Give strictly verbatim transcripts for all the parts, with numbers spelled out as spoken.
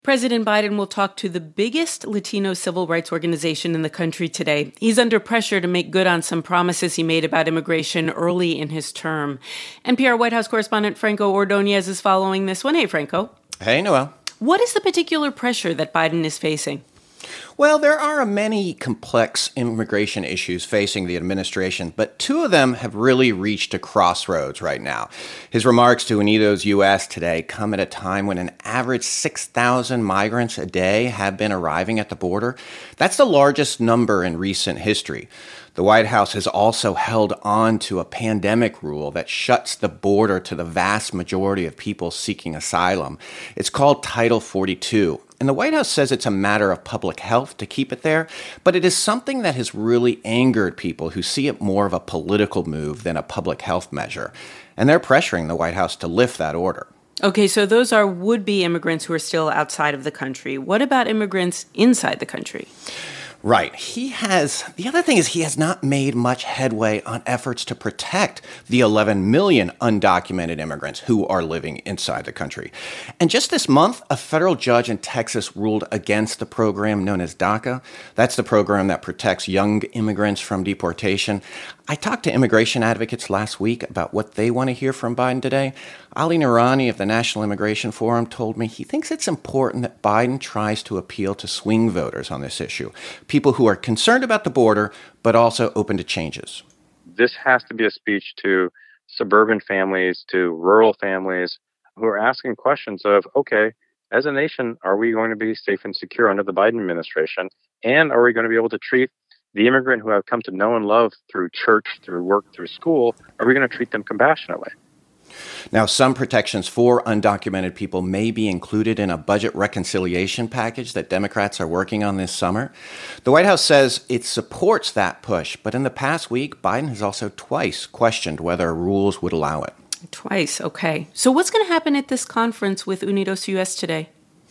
President Biden will talk to the biggest Latino civil rights organization in the country today. He's under pressure to make good on some promises he made about immigration early in his term. N P R White House correspondent Franco Ordonez is following this one. Hey, Franco. Hey, Noel. What is the particular pressure that Biden is facing? Well, there are many complex immigration issues facing the administration, but two of them have really reached a crossroads right now. His remarks to Unidos U S today come at a time when an average six thousand migrants a day have been arriving at the border. That's the largest number in recent history. The White House has also held on to a pandemic rule that shuts the border to the vast majority of people seeking asylum. It's called Title forty-two. And the White House says it's a matter of public health to keep it there, but it is something that has really angered people who see it more of a political move than a public health measure. And they're pressuring the White House to lift that order. Okay, so those are would-be immigrants who are still outside of the country. What about immigrants inside the country? Right. He has, the other thing is he has not made much headway on efforts to protect the eleven million undocumented immigrants who are living inside the country. And just this month, a federal judge in Texas ruled against the program known as DACA. That's the program that protects young immigrants from deportation. I talked to immigration advocates last week about what they want to hear from Biden today. Ali Noorani of the National Immigration Forum told me he thinks it's important that Biden tries to appeal to swing voters on this issue, people who are concerned about the border, but also open to changes. This has to be a speech to suburban families, to rural families who are asking questions of, okay, as a nation, are we going to be safe and secure under the Biden administration? And are we going to be able to treat the immigrant who have come to know and love through church, through work, through school, are we going to treat them compassionately? Now, some protections for undocumented people may be included in a budget reconciliation package that Democrats are working on this summer. The White House says it supports that push, but in the past week, Biden has also twice questioned whether rules would allow it. Twice, okay. So what's going to happen at this conference with Unidos U S today?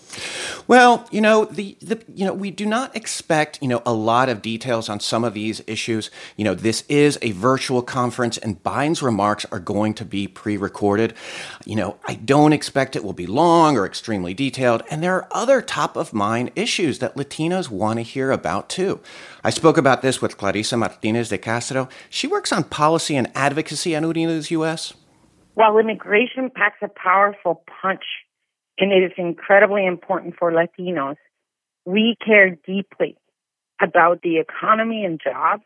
Well, you know, the, the you know, we do not expect, you know, a lot of details on some of these issues. You know, this is a virtual conference and Biden's remarks are going to be pre-recorded. You know, I don't expect it will be long or extremely detailed. And there are other top of mind issues that Latinos want to hear about, too. I spoke about this with Clarissa Martinez de Castro. She works on policy and advocacy at Unidos U S. While immigration packs a powerful punch, and it is incredibly important for Latinos, we care deeply about the economy and jobs.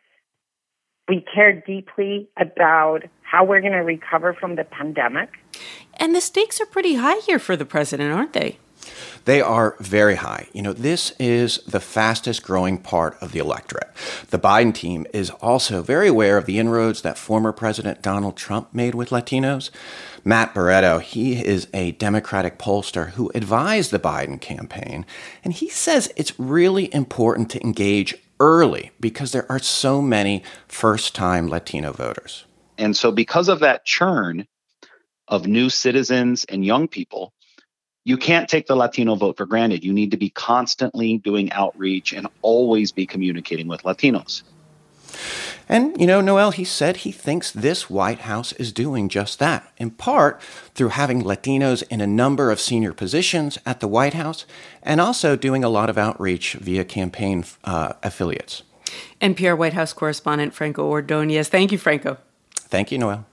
We care deeply about how we're going to recover from the pandemic. And the stakes are pretty high here for the president, aren't they? They are very high. You know, this is the fastest growing part of the electorate. The Biden team is also very aware of the inroads that former President Donald Trump made with Latinos. Matt Barreto, he is a Democratic pollster who advised the Biden campaign, and he says it's really important to engage early because there are so many first-time Latino voters. And so because of that churn of new citizens and young people, you can't take the Latino vote for granted. You need to be constantly doing outreach and always be communicating with Latinos. And, you know, Noel, he said he thinks this White House is doing just that, in part through having Latinos in a number of senior positions at the White House and also doing a lot of outreach via campaign uh, affiliates. N P R White House correspondent Franco Ordonez. Thank you, Franco. Thank you, Noel.